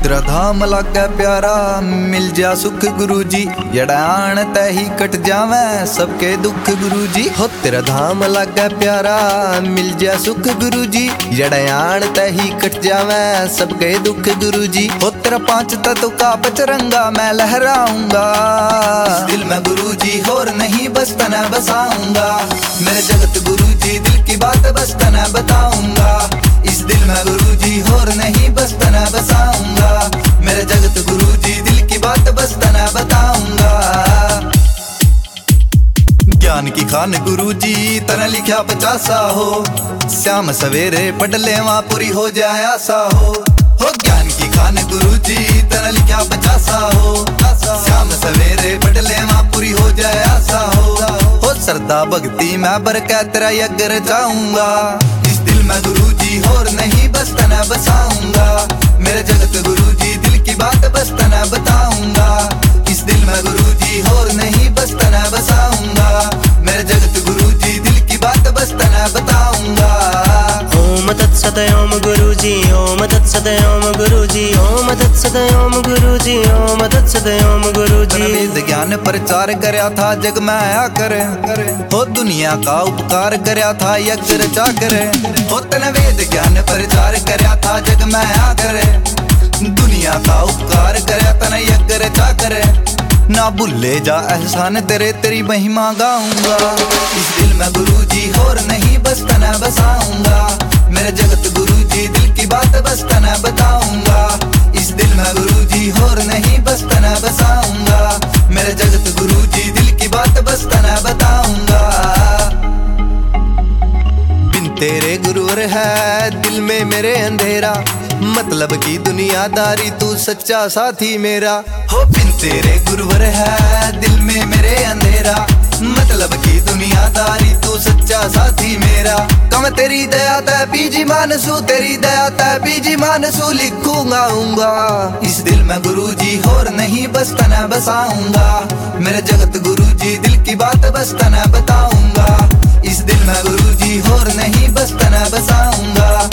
तेरा धाम लागे प्यारा मिल जा सुख गुरु जी, जड़ा आन तै ही कट जावे सबके दुख गुरु जी। हो तेरा धाम लागे प्यारा मिल जा सुख गुरु जी, जड़ा आन तै ही कट जावे सबके दुख गुरु जी। हो तेरा पांच तत्व का पचरंगा मैं लहराऊंगा, इस दिल में गुरु जी होर नहीं बस तना बसाऊंगा। मेरे जगत गुरु जी दिल की बात बस तना बताऊंगा, इस दिल में गुरु जी होर नहीं बस तना बसाऊंगा। मेरे जगत गुरु जी दिल की बात बस तना बताऊंगा। ज्ञान की खान गुरु जी तना लिखा 50 हो, श्याम सवेरे पढ़ ले वहां पूरी हो जाए आशा हो। ज्ञान की खान गुरु जी तना लिखा 50 हो, श्याम सवेरे पढ़ ले वहां पूरी हो जाए आशा हो। श्रद्धा भक्ति मैं बरकत तेरा यज्ञ रचाऊंगा, इस दिल में गुरु जी होर नहीं बस तना बसाऊंगा। मेरे जगत गुरु जी दिल की बात बस तना बताऊंगा, इस दिल में गुरु जी होर नहीं बस तना बसाऊंगा। मेरे जगत गुरु जी दिल की बात बस तना बताऊंगा। ओम तत्सत ओम गुरु जी, ओम तत्सत ओम गुरु जी, ओम तत्सत ओम गुरु जी, ओम तत्सत ओम गुरु जी। वेद ज्ञान प्रचार करया था जग में आया करे, हो दुनिया का उपकार करया था यज्ञ रचा करे। हो तन वेद ज्ञान प्रचार करया था जग में आया करे, दुनिया का उपकार करया तन यज्ञ रचा करे। ना भूले जा एहसान तेरे तेरी महिमा गाऊंगा, इस दिल में गुरु जी होर नहीं बस तना बसाऊंगा। मेरे जगत गुरु जी दिल की बात बस तना बताऊंगा, इस दिल में गुरु जी होर नहीं बस तना बसाऊंगा। मेरे जगत गुरु जी दिल की बात बस तना बताऊंगा। बिन तेरे गुरुवर है दिल में मेरे अंधेरा, मतलब की दुनियादारी तू सच्चा साथी मेरा। हो बिन तेरे गुरुवर है दिल में मेरे अंधेरा, मतलब की दुनियादारी तू सच्चा साथी मेरा। कम तेरी दया तै पीजी मानसू, तेरी दया तै पीजी मानसू लिखूंगा आऊंगा, इस दिल में गुरु जी होर नहीं बस तना बसाऊंगा। मेरे जगत गुरु जी दिल की बात बस तना बताऊंगा, इस दिल में गुरु जी होर नहीं बस तना बसाऊंगा।